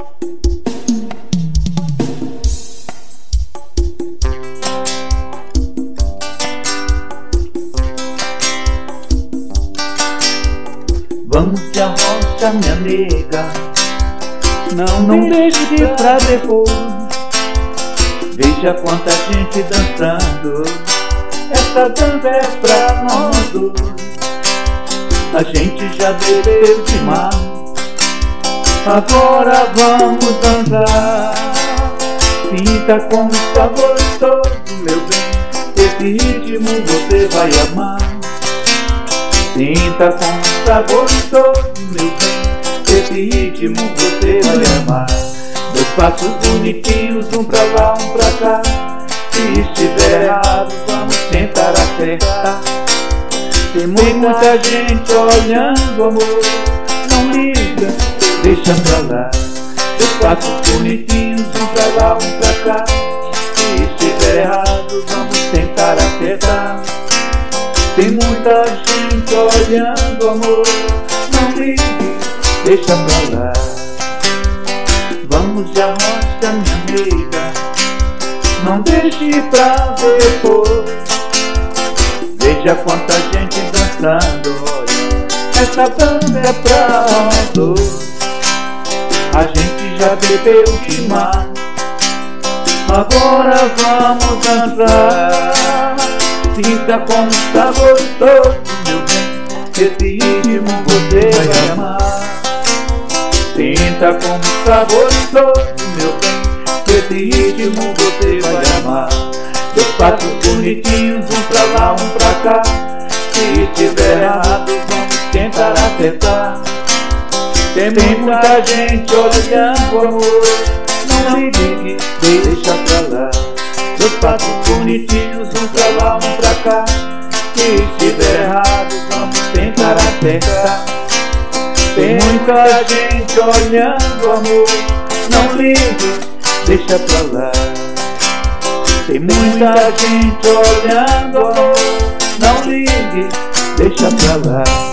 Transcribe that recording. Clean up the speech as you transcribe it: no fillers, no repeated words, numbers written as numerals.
Vamos de arrocha, minha nega, não deixe pra depois. Veja quanta gente dançando, essa dança é pra nós dois. A gente já bebeu demais, agora vamos dançar. Sinta como está gostoso, meu bem, esse ritmo você vai amar. Sinta como está gostoso, meu bem, esse ritmo você vai amar. Dois passos bonitinhos, um pra lá, um pra cá. Se estiver errado, vamos tentar acertar. Tem muita gente olhando, amor, não liga, deixa pra lá. Dois passos bonitinhos, um pra lá, um pra cá. Se estiver errado, vamos tentar acertar. Tem muita gente olhando, amor, não ligue, deixa pra lá. Vamos de arrocha, minha nega, não deixe pra depois. Veja quanta gente dançando, olha, essa dança é pra nós dois. A gente já bebeu demais, agora vamos dançar. Sinta como está gostoso, meu bem, esse ritmo você vai amar. Sinta como está gostoso, meu bem, esse ritmo você vai amar. Dois passos bonitinhos, um pra lá, um pra cá. Se estiver errado, vamos tentar acertar. Tem muita gente olhando, amor, não ligue, deixa pra lá. Dois passos bonitinhos, um pra lá, um pra cá. Se estiver errado, vamos tentar acertar. Tem muita gente olhando, amor, não ligue, deixa pra lá. Tem muita gente olhando, amor, não ligue, deixa pra lá.